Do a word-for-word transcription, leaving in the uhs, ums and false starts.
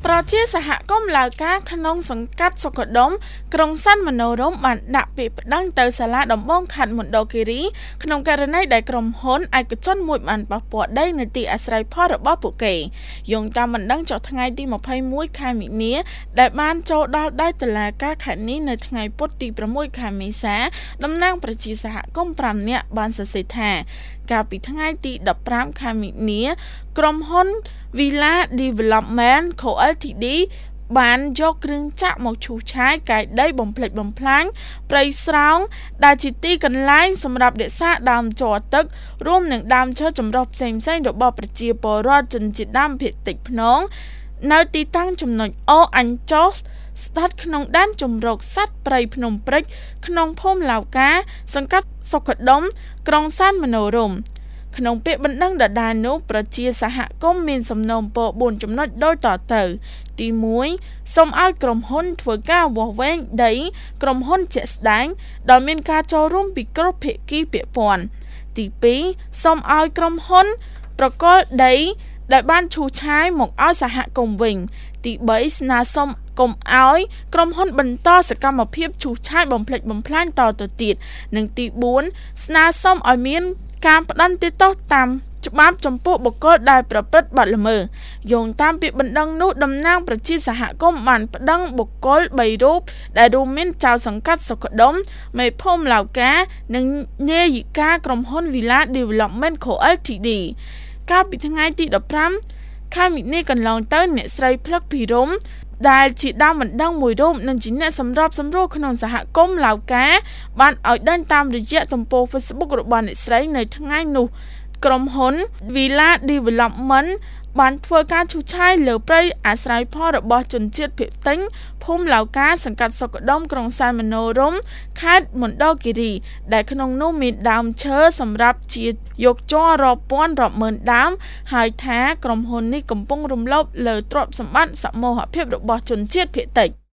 ប្រជាសហគមន៍ឡាវការក្នុងសង្កាត់សុខដុមក្រុងសាន់មនោរម្យបានដាក់ពាក្យប្តឹងទៅសាលាដំបងខេត្តមណ្ឌលគិរីក្នុងករណីដែលក្រុមហ៊ុនឯកជនមួយបានប៉ះពាល់ដីនៅទីអាស្រ័យផលរបស់ពួកគេយោងតាមបណ្ដឹងចុះថ្ងៃទីម្ភៃមួយខែមិនិនាដែលបានចូលដល់ដៃតុលាការខេត្តនេះនៅថ្ងៃពុធទីប្រាំមួយខែមេសាតំណាងប្រជាសហគមន៍ប្រាំនាក់បានសរសេរថាកាលពីថ្ងៃទីដប់ប្រាំខែមិនិនាក្រុមហ៊ុន Villa Development Co Ltd បានយកគ្រឿងចាក់មកឈូសឆាយកាយដីបំផ្លិចបំផ្លាញព្រៃស្រោងដែលជាទីកន្លែងសម្រាប់រក្សាដើមជ័រទឹករួមនឹងដើមឈើចម្រុះផ្សេងៗរបស់ប្រជាពលរដ្ឋជនជាតិដើមភាគតិចភ្នងនៅទីតាំងចំណុចអូអញ្ចោស្ថិតក្នុងដែនជម្រកសត្វព្រៃភ្នំព្រិចក្នុងភូមិឡាវការសង្កាត់សុខដុមក្រុងសាន់មនោរម្យក្នុងពាក្យបណ្ដឹងដដែលនោះប្រជាសហគមន៍មានសំណូមពរបួនចំណុចដូចតទៅទីមួយសូមឲ្យក្រុមហ៊ុនធ្វើការវាស់វែងដីក្រុមហ៊ុនជាក់ស្ដែងដោយមានការចូលរួមពីគ្រប់ភាគីពាក់ព័ន្ធទីពីរសូមឲ្យក្រុមហ៊ុនប្រកល់ដីដែលបានឈូសឆាយមកឲ្យសហគមន៍វិញទីបីស្នើសុំកុំឲ្យក្រុមហ៊ុនបន្តសកម្មភាពឈូសឆាយបំផ្លិចបំផ្លាញតទៅទៀតនិងទីបួនស្នើសុំឲ្យមានការផ្តន្ទាទោសតាមច្បាប់ចំពោះបុគ្គលដែលប្រព្រឹត្តបទល្មើសយោងតាមពាក្យបណ្ដឹងនោះតំណាងប្រជាសហគមន៍បានប្តឹងបុគ្គលបីរូបដែលរួមមានចៅសង្កាត់សុខដុមមេភូមិឡាវការនិងនាយិកាក្រុមហ៊ុន Villa Development Co Ltd កាលពីថ្ងៃទីដប់ប្រាំខែមិនិនាកន្លងទៅអ្នកស្រីផ្លឹកភិរមដែលជាដើមបណ្ដឹងមួយរូបនិងជាអ្នកសម្របសម្រួលក្នុងសហគមន៍ឡាវការបានឲ្យដឹងតាមរយៈទំព័រ Facebook របស់អ្នកស្រីនៅថ្ងៃនោះក្រុមហ៊ុន Villa Development បានធ្វើការឈូសឆាយលើព្រៃអាស្រ័យផលរបស់ជនជាតិភាគតិចភូមិឡាវការសង្កាត់សុខដុមក្រុងសាន់មនោរម្យខេត្តមណ្ឌលគិរីដែលក្នុងនោះមានដើមឈើសម្រាប់ជាយកជ័ររាប់ពាន់រាប់ម៉ឺនដើមហើយថាក្រុមហ៊ុននេះកំពុងរំលោភលើទ្រព្យសម្បត្តិសមូហភាពរបស់ជនជាតិភាគតិច